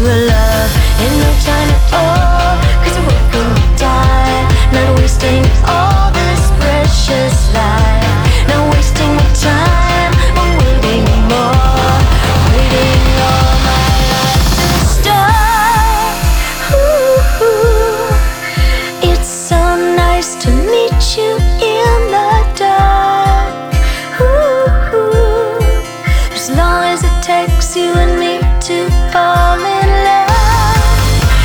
a love in no time at all. 'Cause we're gonna die, not wasting all this precious life, not wasting my time on waiting more, waiting all my life to start. Ooh, it's so nice to meet you in the dark. Ooh, as long as it takes you and me to fall in love.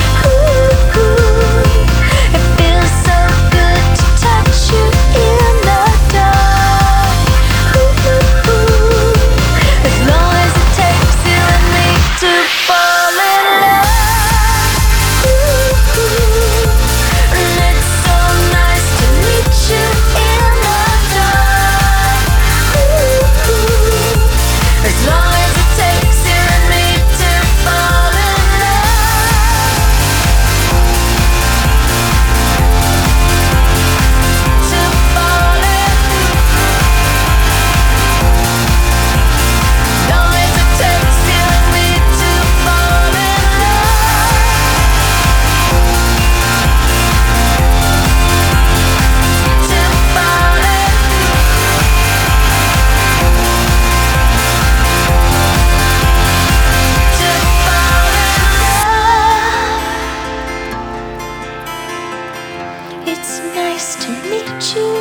Ooh, it feels so good to touch you in the dark. Ooh, as long as it takes you and me to fall in love. Ooh, and it's so nice to meet you in the dark. Ooh, as long as it takes you and me to fall in love. To fall in love. Long as it takes you and me to fall in love. To fall in To fall in love. It's nice to meet you.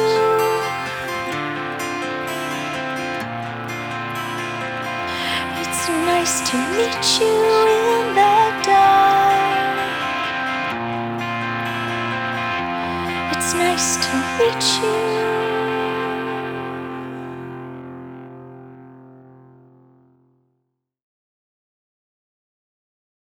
It's nice to meet you in the dark. It's nice to meet you.